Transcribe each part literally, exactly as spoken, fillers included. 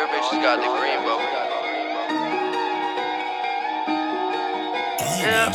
her bitches got the green, bro. Yeah.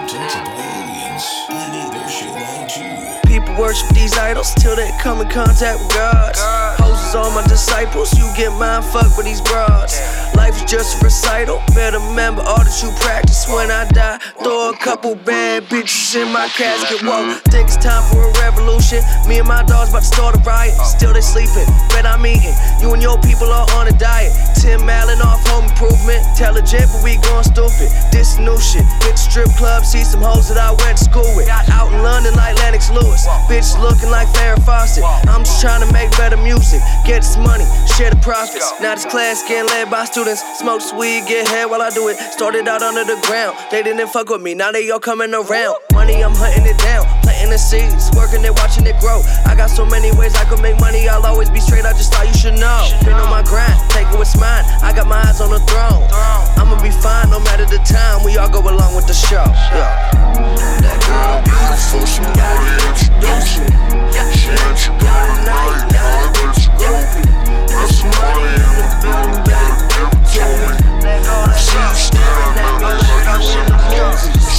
People worship these idols till they come in contact with God. Hoses all my disciples, you get mind fucked with these broads. Life is just a recital, better remember all that you practice. When I die, throw a couple bad bitches in my casket. Whoa, think it's time for a revolution. Me and my dogs about to start a riot. Still they sleeping, bet I'm eating. You and your people are on a diet. Tim Allen off home improvement. Intelligent, but we going stupid. This new shit. Hit the strip club, see some hoes that I went to school with. Out in London like Lennox Lewis. Bitch looking like Farrah Fawcett. I'm just trying to make better music. Get this money, share the profits. Now this class getting led by students. Smoke some weed, get head while I do it. Started out under the ground. They didn't fuck with me, now they all coming around. Money, I'm hunting it down. Planting the seeds, working it, watching it grow. I got so many ways I could make money. I'll always be straight, I just thought you should know. Been on my grind, taking what's mine. I got my eyes on the throne. I'ma be fine no matter the time. We all go along with the show. Yeah. That girl beautiful, she know the introduction. She ain't you doing night, now I bet you groovy. There's some money in the building, better give it to me. I see you staring at me like you in the movies.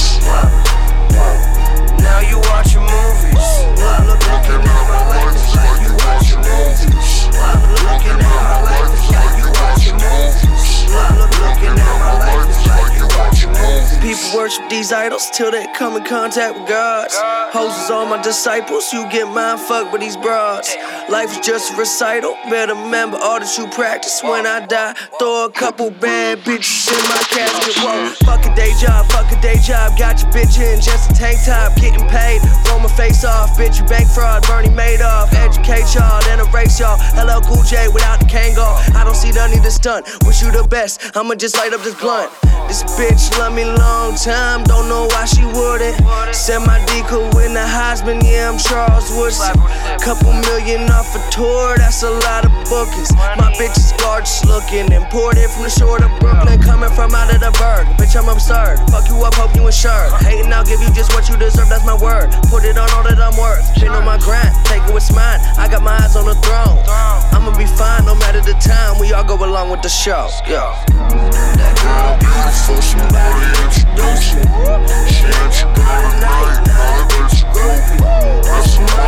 Now you watching movies. Looking at my life is like you watching movies. Looking at my life is like you watching movies. Looking at my life is like you watching movies. People worship these idols till they come in contact with God. Hoses all my disciples, you get mind fucked with these broads. Life is just a recital, better remember all that you practice. When I die, throw a couple bad bitches in my casket. Whoa, fuck a day job, fuck a day job. Got your bitch in just a tank top, getting paid. Roll my face off, bitch, you bank fraud, Bernie Madoff. Educate y'all, then erase y'all. L L Cool J without the Kango. I don't see none of this stunt. Wish you the best, I'ma just light up this blunt. This bitch love me long time, don't know why she wouldn't. Said my D could win the Heisman, yeah, I'm Charles Woodson. Couple million off a tour, that's a lot of bookings. My bitch is gorgeous looking, imported from the shore to Brooklyn, coming from out of the burg. Bitch, I'm absurd, fuck you up, hope you insured. Hating, I'll give you just what you deserve, that's my word. Put it on all that I'm worth, been on my grind, take it what's mine. I got my eyes on the throne, I'ma be fine no matter the time. We all go along with the show, yeah. That girl beautiful, she know the introduction. She ain't you doing night, now I bet you groovy. There's some